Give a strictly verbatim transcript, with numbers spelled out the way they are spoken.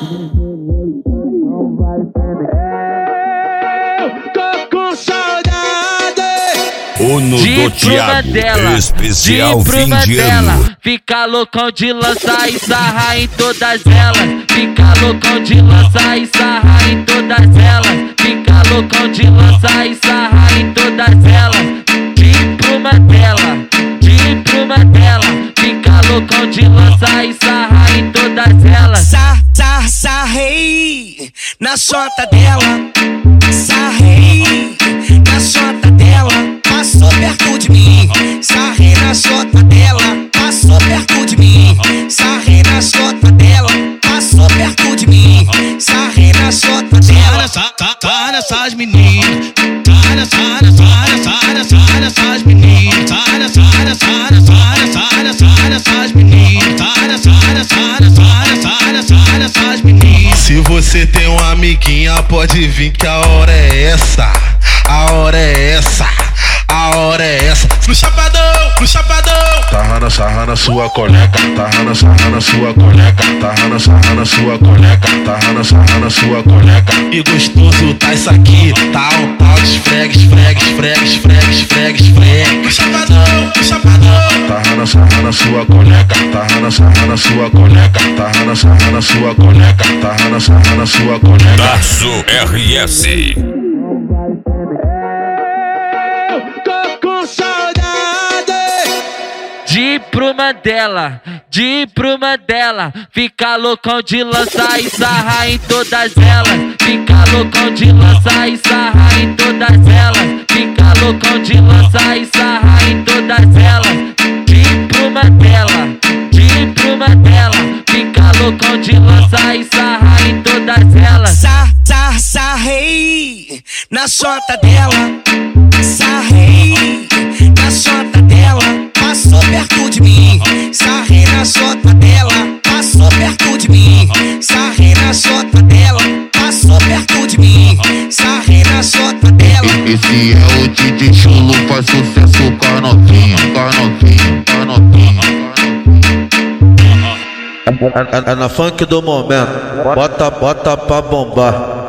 Uno do Thiago, dela, especial de fim de dela. ano. Fica loucão de lançar e sarrar em todas elas. Fica loucão de lançar e sarrar em todas elas. Fica loucão de lançar e sarrar em todas elas. De pruma dela, de pruma dela. Fica loucão de lançar e sarrar em todas elas. Sar, sar, sarrei na sota dela. Sarrei na sota dela. Passou perto de mim, sarrei na sota dela. Passou perto de mim, sarrei na sota dela. Passou perto de mim, sarrei na sota dela. Tá, tá, tá nessas meninas, tá nessa, nessa, nessa, nessa, nessas meninas, tá nessa, nessa, nessa, nessa, nessa, nessas meninas, tá nessa, nessa, nessa, nessa, nessa, nessas meninas. Se você tem uma amiguinha, pode vir que a hora é essa, a hora é essa. A hora é essa, no chapadão, no chapadão. Sarra, sarra na sua coleca, sarra, sarra na sua coleca, sarra, sarra na sua coleca, sarra, sarra na sua coleca. E gostoso tá isso aqui, tá um tal de esfrega, esfrega, esfrega, esfrega, esfrega, esfrega. No chapadão, no chapadão. Sarra, sarra na sua coleca, sarra, sarra na sua coleca, sarra, sarra na sua coleca, sarra, sarra na sua coleca. Darço R S. De pruma dela, de pruma dela. Fica loucão de lançar e sarrar em todas elas. Fica loucão de lançar e sarrar em todas elas. Fica loucão de lançar e sarrar em todas elas. De pruma dela, de pruma dela. Fica loucão de lançar e sarrar em todas elas. Sar, sar, sarrei na sota dela. Sarrei na sota dela. Passou perto de mim, sarrei na sota dela. Passou perto de mim, sarrei na sota dela. Passou perto de mim, sarrei na sota dela. Esse é o D J Chulo, faz sucesso com a novinha, com a novinha, com a novinha. É, é, é na funk do momento, bota, bota pra bombar.